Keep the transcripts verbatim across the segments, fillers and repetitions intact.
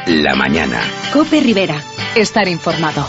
la mañana. COPE Rivera. Estar informado.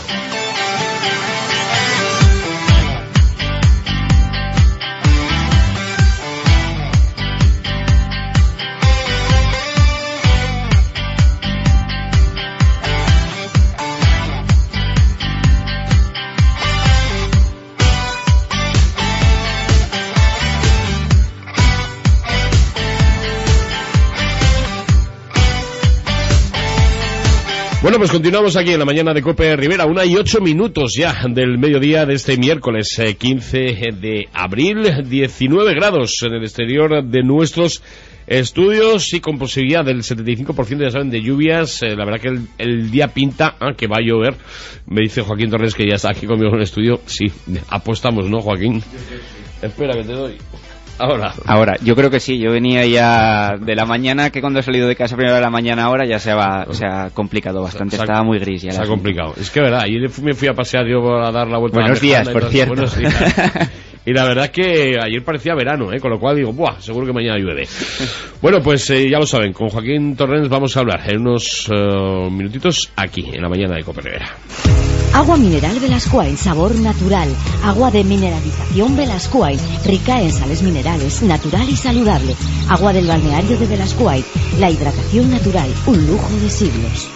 Bueno, pues continuamos aquí en la mañana de COPE Rivera, una y ocho minutos ya del mediodía de este miércoles eh, quince de abril, diecinueve grados en el exterior de nuestros estudios y con posibilidad del setenta y cinco por ciento, ya saben, de lluvias. Eh, la verdad que el, el día pinta ah, que va a llover. Me dice Joaquín Torres, que ya está aquí conmigo en el estudio. Sí, apostamos, ¿no, Joaquín? Espera que te doy. Ahora. Ahora, yo creo que sí. Yo venía ya de la mañana, que cuando he salido de casa primero de la mañana ahora ya se, va, se ha complicado bastante. Se ha, Estaba muy gris ya. Se ha complicado. Es que, verdad, ayer me fui a pasear yo a dar la vuelta. Buenos a la días, por entonces, cierto. Buenos días. Y la verdad es que ayer parecía verano, ¿eh? Con lo cual digo, ¡buah! Seguro que mañana llueve. Bueno, pues eh, ya lo saben, con Joaquín Torrens vamos a hablar en unos uh, minutitos aquí, en la mañana de COPE Rivera. Agua mineral Velascoain, sabor natural. Agua de mineralización Velascoain, rica en sales minerales, natural y saludable. Agua del balneario de Velascoain, la hidratación natural, un lujo de siglos.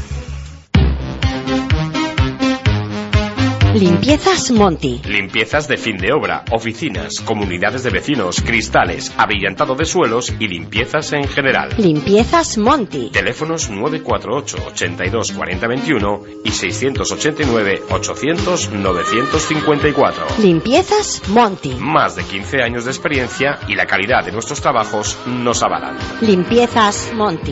Limpiezas Monti. Limpiezas de fin de obra, oficinas, comunidades de vecinos, cristales, abrillantado de suelos y limpiezas en general. Limpiezas Monti. Teléfonos nueve cuatro ocho, ochenta y dos, cuarenta, veintiuno y seiscientos ochenta y nueve, ochocientos, novecientos cincuenta y cuatro. Limpiezas Monti. Más de quince años de experiencia y la calidad de nuestros trabajos nos avalan. Limpiezas Monti.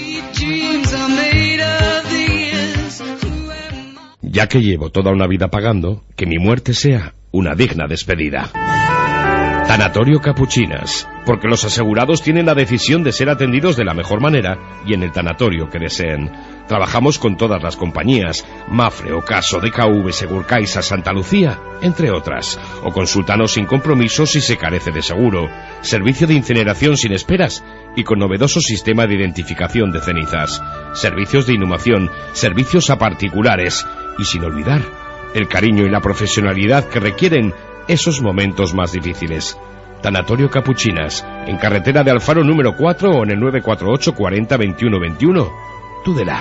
Ya que llevo toda una vida pagando, que mi muerte sea una digna despedida. Tanatorio Capuchinas, porque los asegurados tienen la decisión de ser atendidos de la mejor manera y en el tanatorio que deseen. Trabajamos con todas las compañías, Mafre, Ocaso, D K V, Segurcaixa, Santa Lucía, entre otras. O consúltanos sin compromiso si se carece de seguro. Servicio de incineración sin esperas y con novedoso sistema de identificación de cenizas. Servicios de inhumación, servicios a particulares y sin olvidar el cariño y la profesionalidad que requieren esos momentos más difíciles. Tanatorio Capuchinas, en carretera de Alfaro número cuatro o en el nueve cuatro ocho, cuarenta, veintiuno, veintiuno. Tudela.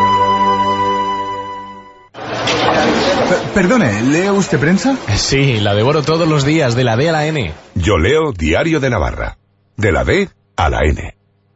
Perdone, ¿lee usted prensa? Sí, la devoro todos los días, de la D a la N. Yo leo Diario de Navarra, de la D a la N.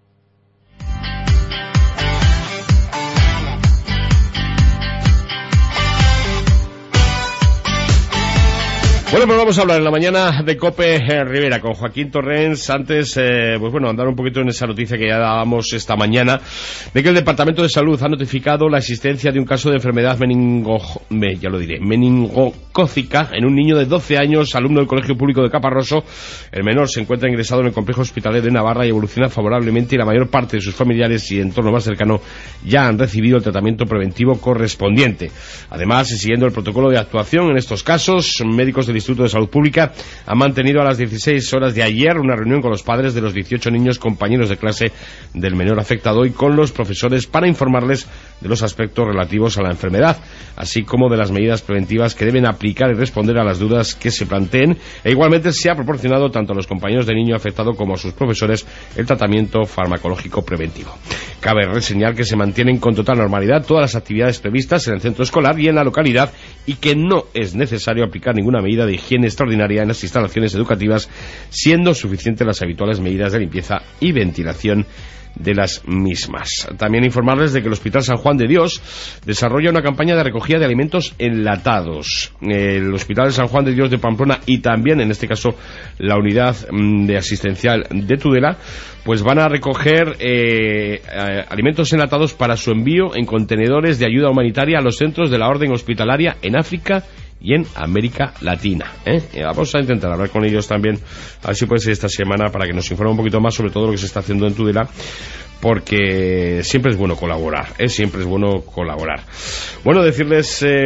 Bueno, pues vamos a hablar en la mañana de COPE eh, Rivera con Joaquín Torrens. Antes, eh, pues bueno, andar un poquito en esa noticia que ya dábamos esta mañana, de que el Departamento de Salud ha notificado la existencia de un caso de enfermedad meningo, me, ya lo diré, meningocócica en un niño de doce años, alumno del Colegio Público de Caparroso. El menor se encuentra ingresado en el complejo hospitalario de Navarra y evoluciona favorablemente, y la mayor parte de sus familiares y entorno más cercano ya han recibido el tratamiento preventivo correspondiente. Además, siguiendo el protocolo de actuación en estos casos, médicos del Instituto de Salud Pública ha mantenido a las dieciséis horas de ayer una reunión con los padres de los dieciocho niños compañeros de clase del menor afectado y con los profesores para informarles de los aspectos relativos a la enfermedad, así como de las medidas preventivas que deben aplicar y responder a las dudas que se planteen. E igualmente se ha proporcionado tanto a los compañeros del niño afectado como a sus profesores el tratamiento farmacológico preventivo. Cabe reseñar que se mantienen con total normalidad todas las actividades previstas en el centro escolar y en la localidad y que no es necesario aplicar ninguna medida de higiene extraordinaria en las instalaciones educativas, siendo suficientes las habituales medidas de limpieza y ventilación de las mismas. También informarles de que el Hospital San Juan de Dios desarrolla una campaña de recogida de alimentos enlatados. El Hospital San Juan de Dios de Pamplona y también, en este caso, la unidad de asistencial de Tudela, pues van a recoger eh, eh, alimentos enlatados para su envío en contenedores de ayuda humanitaria a los centros de la orden hospitalaria en África y en América Latina, ¿eh? Vamos a intentar hablar con ellos también, a ver si puede ser esta semana, para que nos informe un poquito más sobre todo lo que se está haciendo en Tudela, porque siempre es bueno colaborar, ¿eh? Siempre es bueno colaborar. Bueno, decirles eh,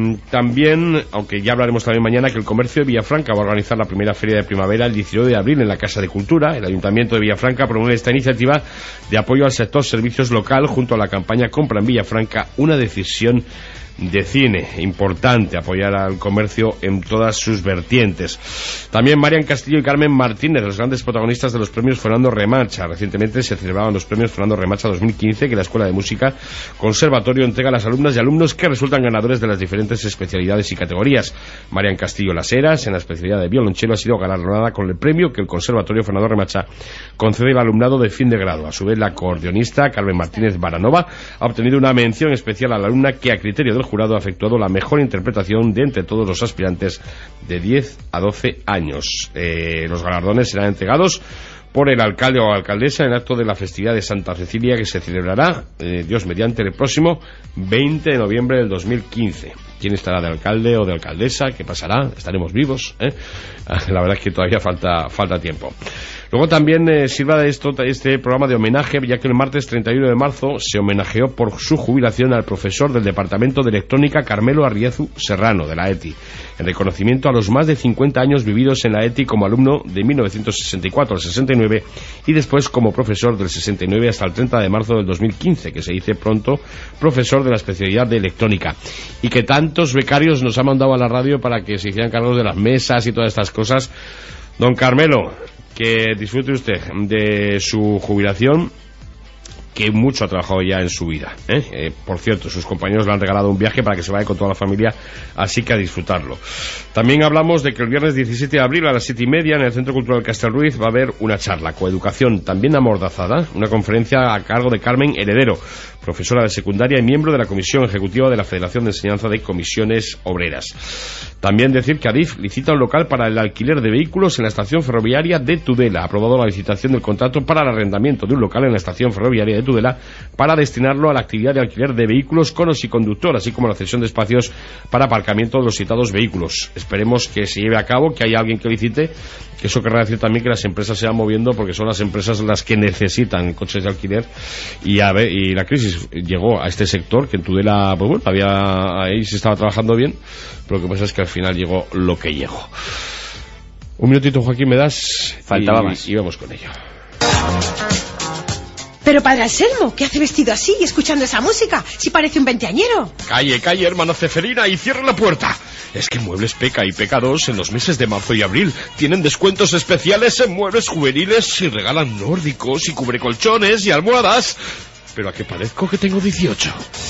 también, aunque ya hablaremos también mañana, que el comercio de Villafranca va a organizar la primera feria de primavera el diecinueve de abril en la Casa de Cultura. El Ayuntamiento de Villafranca promueve esta iniciativa de apoyo al sector servicios local junto a la campaña Compra en Villafranca, una decisión de cine. Importante apoyar al comercio en todas sus vertientes. También Marian Castillo y Carmen Martínez, los grandes protagonistas de los premios Fernando Remacha. Recientemente se celebraban los premios Fernando Remacha dos mil quince, que la Escuela de Música Conservatorio entrega a las alumnas y alumnos que resultan ganadores de las diferentes especialidades y categorías. Marian Castillo Las Heras, en la especialidad de violonchelo, ha sido galardonada con el premio que el Conservatorio Fernando Remacha concede al alumnado de fin de grado. A su vez, la acordeonista Carmen Martínez Baranova ha obtenido una mención especial a la alumna que, a criterio del jurado, ha efectuado la mejor interpretación de entre todos los aspirantes de diez a doce años. Eh, los galardones serán entregados por el alcalde o alcaldesa en el acto de la festividad de Santa Cecilia, que se celebrará, eh, Dios mediante, el próximo veinte de noviembre del dos mil quince. ¿Quién estará de alcalde o de alcaldesa? ¿Qué pasará? ¿Estaremos vivos? ¿Eh? La verdad es que todavía falta, falta tiempo. Luego también eh, sirva de esto este programa de homenaje, ya que el martes treinta y uno de marzo se homenajeó por su jubilación al profesor del Departamento de Electrónica Carmelo Arriezu Serrano, de la E T I, en reconocimiento a los más de cincuenta años vividos en la E T I como alumno de mil novecientos sesenta y cuatro al sesenta y nueve y después como profesor del sesenta y nueve hasta el treinta de marzo del dos mil quince, que se dice pronto profesor de la especialidad de electrónica, y que tantos becarios nos ha mandado a la radio para que se hicieran cargo de las mesas y todas estas cosas. Don Carmelo, que disfrute usted de su jubilación, que mucho ha trabajado ya en su vida, ¿eh? Eh, por cierto, sus compañeros le han regalado un viaje para que se vaya con toda la familia, así que a disfrutarlo. También hablamos de que el viernes diecisiete de abril a las siete y media en el Centro Cultural Castelruiz va a haber una charla, Coeducación, también amordazada, una conferencia a cargo de Carmen Heredero, profesora de secundaria y miembro de la Comisión Ejecutiva de la Federación de Enseñanza de Comisiones Obreras. También decir que Adif licita un local para el alquiler de vehículos en la estación ferroviaria de Tudela. Ha aprobado la licitación del contrato para el arrendamiento de un local en la estación ferroviaria de Tudela para destinarlo a la actividad de alquiler de vehículos con o sin conductor, así como la cesión de espacios para aparcamiento de los citados vehículos. Esperemos que se lleve a cabo, que haya alguien que licite, que eso querrá decir también que las empresas se van moviendo, porque son las empresas las que necesitan coches de alquiler, y, a ver, y la crisis llegó a este sector, que en Tudela, pues bueno, había, ahí se estaba trabajando bien, pero lo que pasa es que al final llegó lo que llegó. Un minutito, Joaquín, me das. Faltaba y, más. Y vamos con ello. Pero padre Anselmo, ¿qué hace vestido así y escuchando esa música? Si parece un veinteañero. Calle, calle, hermana Ceferina, y cierra la puerta. Es que Muebles Peca y Peca dos en los meses de marzo y abril tienen descuentos especiales en muebles juveniles y regalan nórdicos y cubrecolchones y almohadas. Pero ¿a qué parezco que tengo dieciocho?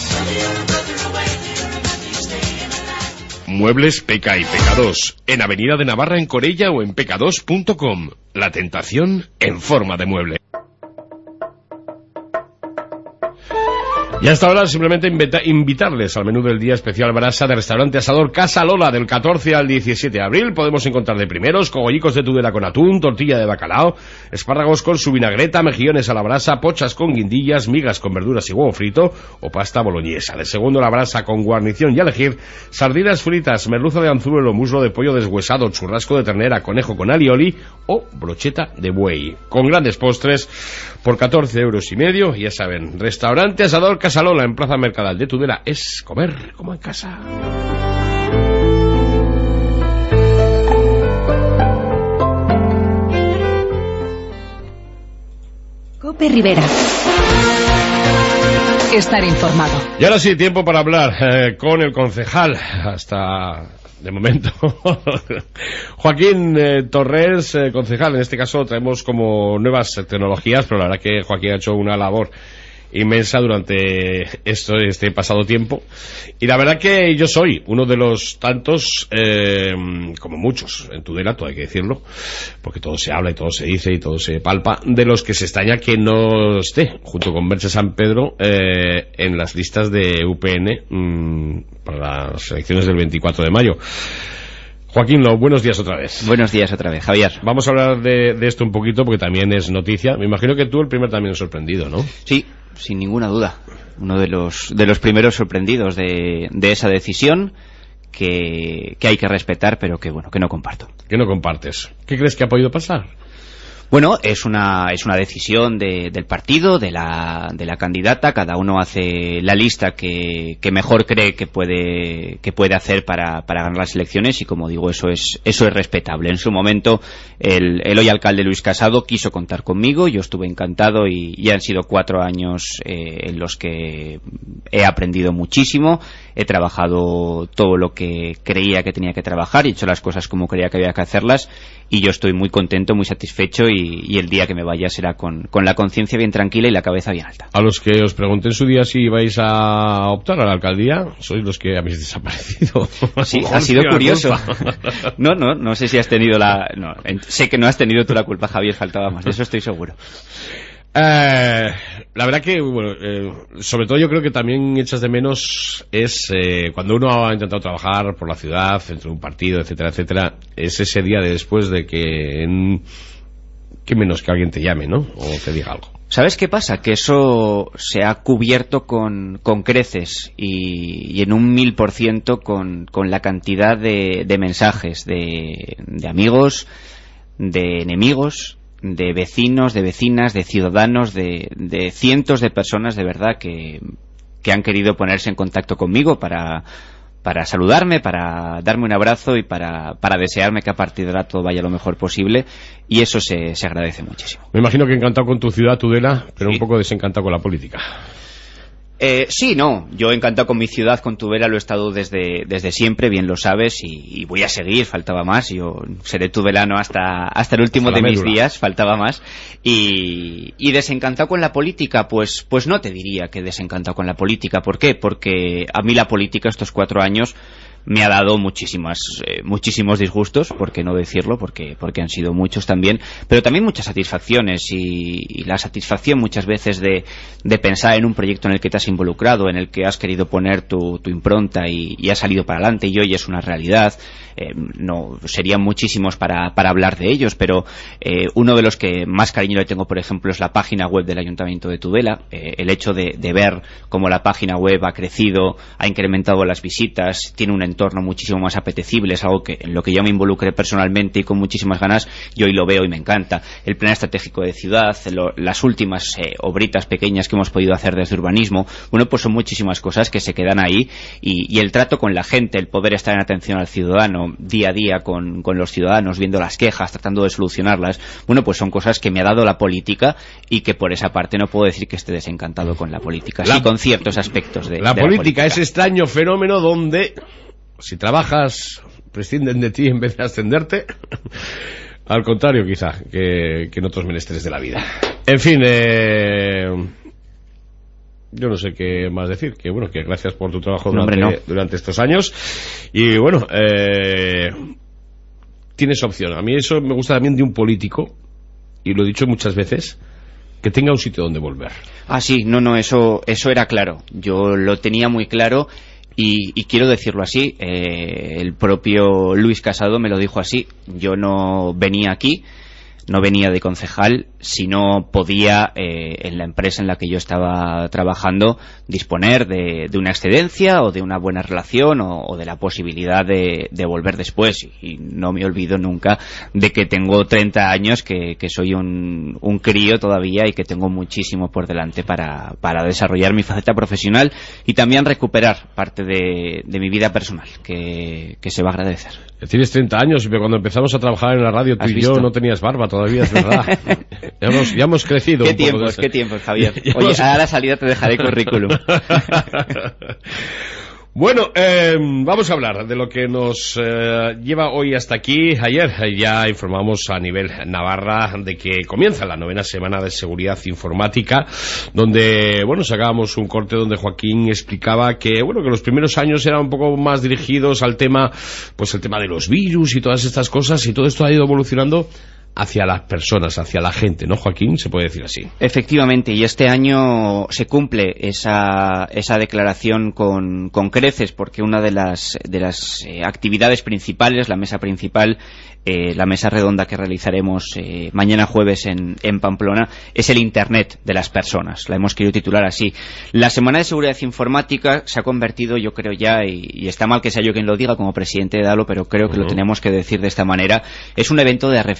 Muebles Peca y Peca dos, en Avenida de Navarra en Corella o en peca dos punto com. La tentación en forma de mueble. Y hasta ahora simplemente invita- invitarles al menú del día especial brasa de Restaurante Asador Casa Lola del catorce al diecisiete de abril. Podemos encontrar de primeros cogollicos de Tudela con atún, tortilla de bacalao, espárragos con su vinagreta, mejillones a la brasa, pochas con guindillas, migas con verduras y huevo frito o pasta boloñesa. De segundo, la brasa con guarnición y a elegir sardinas fritas, merluza de anzuelo, muslo de pollo deshuesado, churrasco de ternera, conejo con alioli o brocheta de buey. Con grandes postres por catorce euros y medio. Ya saben, Restaurante Asador Casa Lola en Plaza Mercadal de Tudela. Es comer como en casa. Cope Rivera. Estar informado. Y ahora sí, tiempo para hablar eh, con el concejal, hasta de momento, Joaquín eh, Torrens, eh, concejal. En este caso traemos como nuevas tecnologías, pero la verdad que Joaquín ha hecho una labor inmensa durante esto, este pasado tiempo, y la verdad que yo soy uno de los tantos, eh, como muchos en Tudela, todo hay que decirlo, porque todo se habla y todo se dice y todo se palpa, de los que se extraña que no esté junto con Merche San Pedro eh, en las listas de U P N mmm, para las elecciones del veinticuatro de mayo. Joaquín, lo, buenos días otra vez. Buenos días otra vez, Javier. Vamos a hablar de, de esto un poquito porque también es noticia. Me imagino que tú el primer también sorprendido, ¿no? Sí, sin ninguna duda. Uno de los de los primeros sorprendidos de, de esa decisión que, que hay que respetar, pero que bueno, que no comparto. Que no compartes. ¿Qué crees que ha podido pasar? Bueno, es una es una decisión de, del partido, de la de la candidata. Cada uno hace la lista que, que mejor cree que puede que puede hacer para, para ganar las elecciones, y como digo, eso es eso es respetable. En su momento el, el hoy alcalde Luis Casado quiso contar conmigo, yo estuve encantado, y, y han sido cuatro años eh, en los que he aprendido muchísimo, he trabajado todo lo que creía que tenía que trabajar, he hecho las cosas como creía que había que hacerlas, y yo estoy muy contento, muy satisfecho, y, y el día que me vaya será con, con la conciencia bien tranquila y la cabeza bien alta. A los que os pregunté en su día si vais a optar a la alcaldía, sois los que habéis desaparecido. Sí, ha sido curioso. No, no, no sé si has tenido la... No, sé que no has tenido tú la culpa, Javier, faltaba más, de eso estoy seguro. Eh, la verdad que, bueno, eh, sobre todo yo creo que también echas de menos es eh, cuando uno ha intentado trabajar por la ciudad, dentro de un partido, etcétera, etcétera, es ese día de después de que, en, que menos que alguien te llame, ¿no? O te diga algo. ¿Sabes qué pasa? Que eso se ha cubierto con, con creces y, y en un mil por ciento con, con la cantidad de, de mensajes de, de amigos, de enemigos, de vecinos, de vecinas, de ciudadanos, de, de cientos de personas de verdad que, que han querido ponerse en contacto conmigo para, para saludarme, para darme un abrazo y para, para desearme que a partir de ahora todo vaya lo mejor posible, y eso se, se agradece muchísimo. Me imagino que encantado con tu ciudad, Tudela, pero Sí. un poco desencantado con la política. Eh, sí, no, yo encantado con mi ciudad, con Tudela, lo he estado desde, desde siempre, bien lo sabes, y, y voy a seguir, faltaba más, yo seré tudelano hasta, hasta el último Hasta de la mis médula. días, faltaba más, y, y desencantado con la política, pues, pues no te diría que desencantado con la política. ¿Por qué? Porque a mí la política estos cuatro años me ha dado muchísimas, eh, muchísimos disgustos, por qué no decirlo, porque, porque han sido muchos también, pero también muchas satisfacciones, y, y la satisfacción muchas veces de, de pensar en un proyecto en el que te has involucrado, en el que has querido poner tu, tu impronta y, y ha salido para adelante y hoy es una realidad. Eh, no serían muchísimos para, para hablar de ellos, pero eh, uno de los que más cariño le tengo, por ejemplo, es la página web del Ayuntamiento de Tudela. Eh, el hecho de, de ver cómo la página web ha crecido, ha incrementado las visitas, tiene un entorno muchísimo más apetecible, es algo que en lo que yo me involucré personalmente y con muchísimas ganas, y hoy lo veo y me encanta. El plan estratégico de ciudad, lo, las últimas eh, obritas pequeñas que hemos podido hacer desde urbanismo, bueno, pues son muchísimas cosas que se quedan ahí, y, y el trato con la gente, el poder estar en atención al ciudadano día a día con, con los ciudadanos, viendo las quejas, tratando de solucionarlas, bueno, pues son cosas que me ha dado la política, y que por esa parte no puedo decir que esté desencantado con la política, La- sí con ciertos aspectos de La de política, ese extraño fenómeno donde, si trabajas, prescinden de ti en vez de ascenderte. Al contrario, quizá, que, que en otros menesteres de la vida. En fin, eh, yo no sé qué más decir. Que bueno, que gracias por tu trabajo No, durante, hombre, no. durante estos años. Y bueno, eh, tienes opción. A mí eso me gusta también de un político, y lo he dicho muchas veces, que tenga un sitio donde volver. Ah, sí, no, no, eso, eso era claro. Yo lo tenía muy claro, y, y quiero decirlo así. Eh, el propio Luis Casado me lo dijo así. Yo no venía aquí, no venía de concejal, si no podía, eh, en la empresa en la que yo estaba trabajando, disponer de, de una excedencia o de una buena relación, o, o de la posibilidad de, de volver después. Y no me olvido nunca de que tengo treinta años, que, que soy un, un crío todavía, y que tengo muchísimo por delante para, para desarrollar mi faceta profesional y también recuperar parte de, de mi vida personal, que, que se va a agradecer. Tienes treinta años, pero cuando empezamos a trabajar en la radio tú ¿Has y visto? yo no tenías barba todavía, es verdad. ya, hemos, ya hemos crecido ¿Qué un poco. tiempos, qué tiempos, Javier? Ya Oye, hemos- a la salida te dejaré currículum. Bueno, eh, vamos a hablar de lo que nos eh, lleva hoy hasta aquí. Ayer eh, ya informamos a nivel Navarra de que comienza la novena semana de seguridad informática, donde, bueno, sacábamos un corte donde Joaquín explicaba que, bueno, que los primeros años eran un poco más dirigidos al tema, pues el tema de los virus y todas estas cosas, y todo esto ha ido evolucionando hacia las personas, hacia la gente, ¿no, Joaquín? Se puede decir así. Efectivamente, y este año se cumple esa, esa declaración con, con creces, porque una de las, de las eh, actividades principales, la mesa principal, eh, la mesa redonda que realizaremos eh, mañana jueves en, en Pamplona, es el Internet de las personas. La hemos querido titular así. La Semana de Seguridad Informática se ha convertido, yo creo ya, y, y está mal que sea yo quien lo diga como presidente de Dalo, pero creo que Uh-huh. lo tenemos que decir de esta manera, es un evento de referencia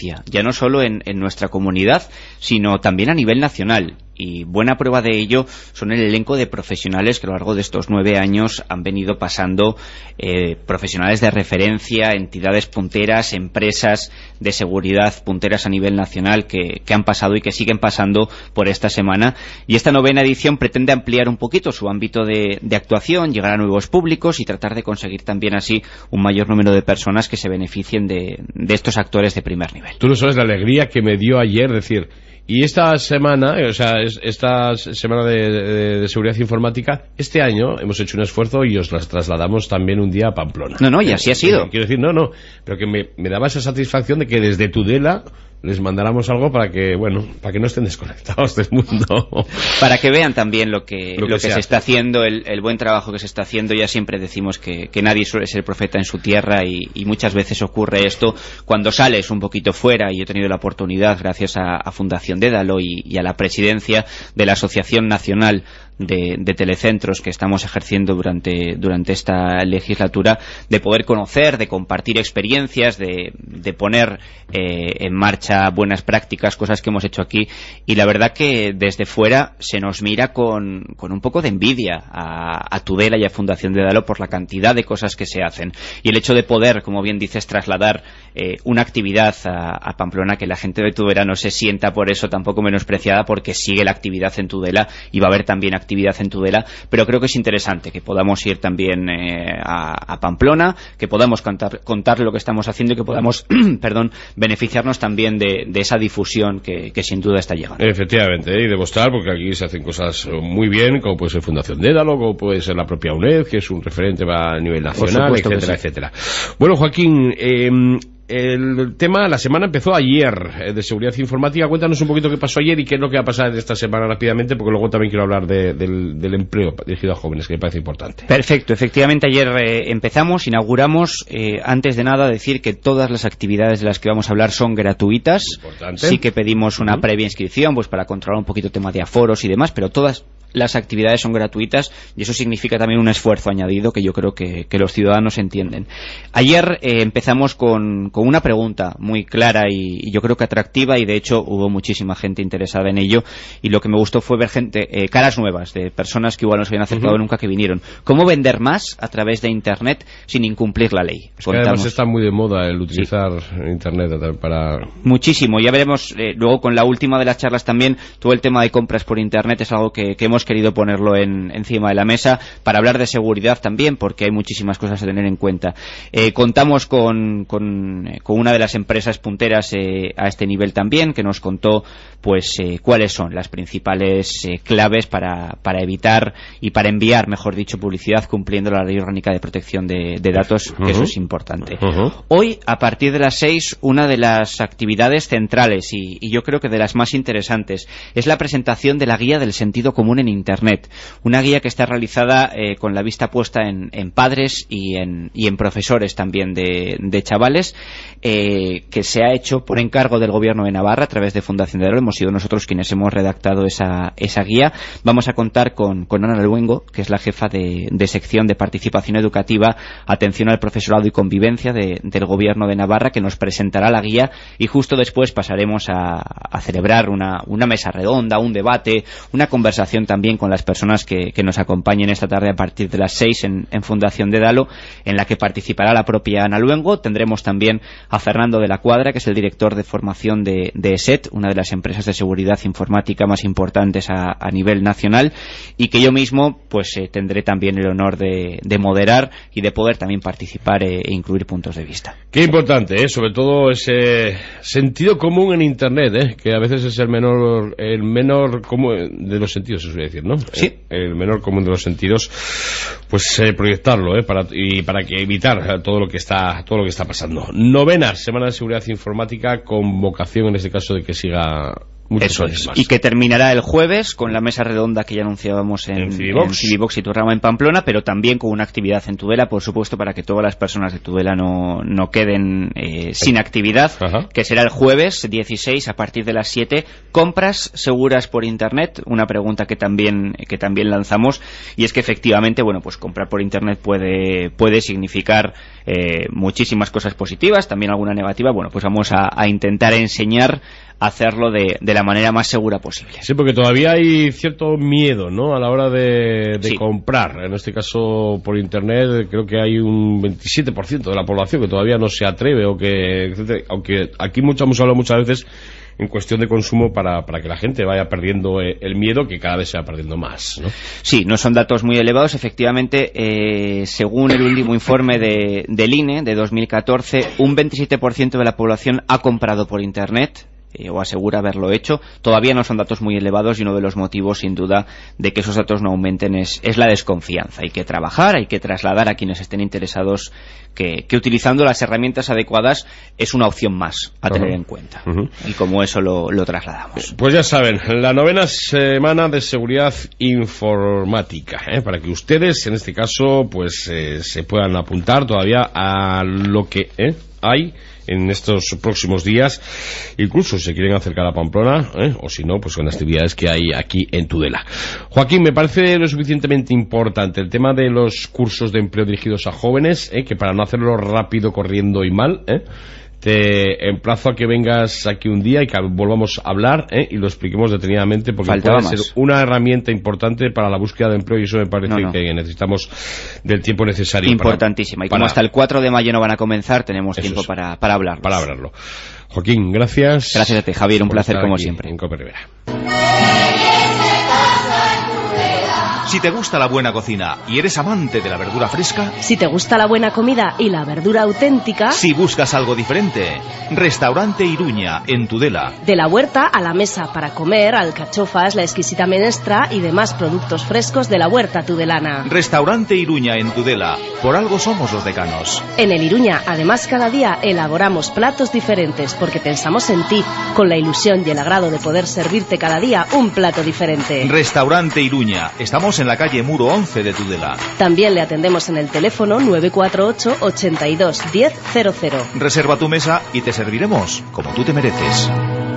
referencia, ya no solo en, en nuestra comunidad, sino también a nivel nacional. Y buena prueba de ello son el elenco de profesionales que a lo largo de estos nueve años han venido pasando, eh, profesionales de referencia, entidades punteras, empresas de seguridad punteras a nivel nacional que, que han pasado y que siguen pasando por esta semana. Y esta novena edición pretende ampliar un poquito su ámbito de, de actuación, llegar a nuevos públicos y tratar de conseguir también así un mayor número de personas que se beneficien de, de estos actores de primer nivel. Tú no sabes la alegría que me dio ayer decir... Y esta semana, o sea, esta semana de, de, de seguridad informática, este año hemos hecho un esfuerzo y os las trasladamos también un día a Pamplona. No, no, y así ha sido. Quiero decir, no, no, pero que me, me daba esa satisfacción de que desde Tudela les mandáramos algo para que, bueno, para que no estén desconectados del mundo. Para que vean también lo que, lo que, lo que se, se está haciendo, el, el buen trabajo que se está haciendo. Ya siempre decimos que, que nadie suele ser profeta en su tierra y, y muchas veces ocurre esto cuando sales un poquito fuera. Y he tenido la oportunidad, gracias a, a Fundación Dédalo y, y a la presidencia de la Asociación Nacional de, de Telecentros que estamos ejerciendo durante, durante esta legislatura, de poder conocer, de compartir experiencias, de, de poner eh, en marcha buenas prácticas, cosas que hemos hecho aquí, y la verdad que desde fuera se nos mira con, con un poco de envidia a, a Tudela y a Fundación Dédalo por la cantidad de cosas que se hacen, y el hecho de poder, como bien dices, trasladar eh, una actividad a, a Pamplona, que la gente de Tudela no se sienta por eso tampoco menospreciada, porque sigue la actividad en Tudela y va a haber también actividad en Tudela, pero creo que es interesante que podamos ir también eh, a, a Pamplona, que podamos contar, contar lo que estamos haciendo y que podamos perdón, beneficiarnos también de, de esa difusión que, que sin duda está llegando. Efectivamente, ¿eh? Y demostrar, porque aquí se hacen cosas muy bien, como puede ser Fundación Dédalo, como puede ser la propia UNED, que es un referente a nivel nacional, etcétera, sí. etcétera. Bueno, Joaquín, eh, el tema, la semana empezó ayer, eh, de seguridad informática. Cuéntanos un poquito qué pasó ayer y qué es lo que va a pasar esta semana rápidamente, porque luego también quiero hablar de, del, del empleo dirigido a jóvenes, que me parece importante. Perfecto, efectivamente ayer eh, empezamos, inauguramos, eh, antes de nada decir que todas las actividades de las que vamos a hablar son gratuitas. Importante. Sí que pedimos una uh-huh. previa inscripción, pues para controlar un poquito el tema de aforos y demás, pero todas las actividades son gratuitas y eso significa también un esfuerzo añadido que yo creo que, que los ciudadanos entienden. Ayer eh, empezamos con, con una pregunta muy clara y, y yo creo que atractiva, y de hecho hubo muchísima gente interesada en ello, y lo que me gustó fue ver gente, eh, caras nuevas de personas que igual no se habían acercado uh-huh. nunca, que vinieron. ¿Cómo vender más a través de Internet sin incumplir la ley? Es que además está muy de moda el utilizar sí. Internet para... Muchísimo, ya veremos eh, luego con la última de las charlas también, todo el tema de compras por Internet es algo que, que hemos querido ponerlo en, encima de la mesa para hablar de seguridad también, porque hay muchísimas cosas a tener en cuenta. Eh, contamos con, con, con una de las empresas punteras eh, a este nivel también, que nos contó pues eh, cuáles son las principales eh, claves para, para evitar y para enviar, mejor dicho, publicidad cumpliendo la Ley Orgánica de Protección de, de Datos, uh-huh. que eso es importante. Uh-huh. Hoy, a partir de las seis, una de las actividades centrales y, y yo creo que de las más interesantes es la presentación de la Guía del Sentido Común en Internet, una guía que está realizada eh, con la vista puesta en, en padres y en, y en profesores también de, de chavales, eh, que se ha hecho por encargo del Gobierno de Navarra a través de Fundación Dédalo. Hemos sido nosotros quienes hemos redactado esa, esa guía. Vamos a contar con, con Ana Luengo, que es la jefa de, de sección de participación educativa, atención al profesorado y convivencia de, del Gobierno de Navarra, que nos presentará la guía, y justo después pasaremos a, a celebrar una, una mesa redonda, un debate, una conversación también con las personas que, que nos acompañen esta tarde a partir de las seis en, en Fundación Dédalo, en la que participará la propia Ana Luengo. Tendremos también a Fernando de la Cuadra, que es el director de formación de, de ESET, una de las empresas de seguridad informática más importantes a, a nivel nacional, y que yo mismo pues eh, tendré también el honor de, de moderar y de poder también participar eh, e incluir puntos de vista. Qué importante, ¿eh? Sobre todo ese sentido común en Internet, ¿eh? Que a veces es el menor el menor común de los sentidos, se suele decir, ¿no? Sí. El, el menor común de los sentidos, pues eh, proyectarlo, ¿eh? Para, y para que evitar todo lo que está todo lo que está pasando. Novena Semana de Seguridad Informática, con vocación en este caso de que siga muchos Eso años es. más. Y que terminará el jueves con la mesa redonda que ya anunciábamos en, en Civibox. en Civibox y Turrama en Pamplona, pero también con una actividad en Tudela, por supuesto, para que todas las personas de Tudela no, no queden eh, sin actividad, Ajá. que será el jueves dieciséis a partir de las siete. Compras seguras por internet, una pregunta que también que también lanzamos, y es que efectivamente, bueno, pues comprar por internet puede puede significar eh, muchísimas cosas positivas, también alguna negativa. Bueno, pues vamos a, a intentar enseñar a hacerlo de, de la manera más segura posible. Sí, porque todavía hay cierto miedo, ¿no?, a la hora de, de Sí. comprar. En este caso, por internet, creo que hay un veintisiete por ciento de la población que todavía no se atreve, o que, aunque aquí mucho hemos hablado muchas veces en cuestión de consumo para, para que la gente vaya perdiendo el miedo, que cada vez se va perdiendo más, ¿no? Sí, no son datos muy elevados. Efectivamente, eh, según el último informe de, del I N E de dos mil catorce, un veintisiete por ciento de la población ha comprado por internet, eh, o asegura haberlo hecho. Todavía no son datos muy elevados, y uno de los motivos, sin duda, de que esos datos no aumenten es, es la desconfianza. Hay que trabajar, hay que trasladar a quienes estén interesados que, que utilizando las herramientas adecuadas es una opción más a tener Uh-huh. en cuenta. Uh-huh. Y como eso lo, lo trasladamos. Pues ya saben, la novena semana de seguridad informática, ¿eh? Para que ustedes, en este caso, pues eh, se puedan apuntar todavía a lo que ¿eh? hay en estos próximos días, incluso si se quieren acercar a Pamplona, ¿eh? O si no, pues con las actividades que hay aquí en Tudela. Joaquín, me parece lo suficientemente importante el tema de los cursos de empleo dirigidos a jóvenes, ¿eh? Que para no hacerlo rápido, corriendo y mal, ¿eh? Te emplazo a que vengas aquí un día y que volvamos a hablar, ¿eh? Y lo expliquemos detenidamente, porque Faltaba puede más. ser una herramienta importante para la búsqueda de empleo, y eso me parece No, no. que necesitamos del tiempo necesario. Importantísima. Para, Y como para, hasta el cuatro de mayo no van a comenzar, tenemos Eso tiempo es. para, para hablar. para hablarlo. Joaquín, gracias. Gracias a ti, Javier, un por placer estar como aquí siempre. En Cope Rivera. Si te gusta la buena cocina y eres amante de la verdura fresca, Si te gusta la buena comida y la verdura auténtica, si buscas algo diferente, Restaurante Iruña, en Tudela. de la huerta a la mesa para comer, alcachofas, la exquisita menestra y demás productos frescos de la huerta tudelana. Restaurante Iruña, en Tudela. Por algo somos los decanos. En el Iruña, además, cada día elaboramos platos diferentes porque pensamos en ti, con la ilusión y el agrado de poder servirte cada día un plato diferente. Restaurante Iruña. Estamos en la calle Muro once de Tudela. También le atendemos en el teléfono nueve cuatro ocho, ochenta y dos, diez cero cero. Reserva tu mesa y te serviremos como tú te mereces.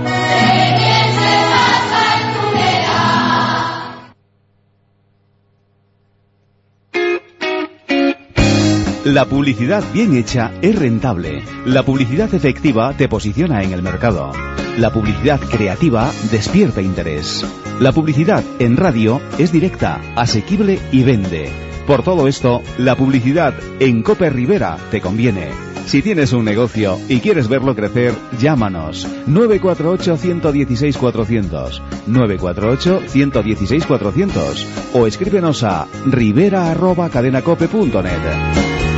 La publicidad bien hecha es rentable. La publicidad efectiva te posiciona en el mercado. La publicidad creativa despierta interés. La publicidad en radio es directa, asequible y vende. Por todo esto, la publicidad en Cope Rivera te conviene. Si tienes un negocio y quieres verlo crecer, llámanos nueve cuatro ocho, uno uno seis, cuatrocientos, nueve cuatro ocho, uno uno seis, cuatrocientos o escríbenos a rivera arroba cadenacope punto net.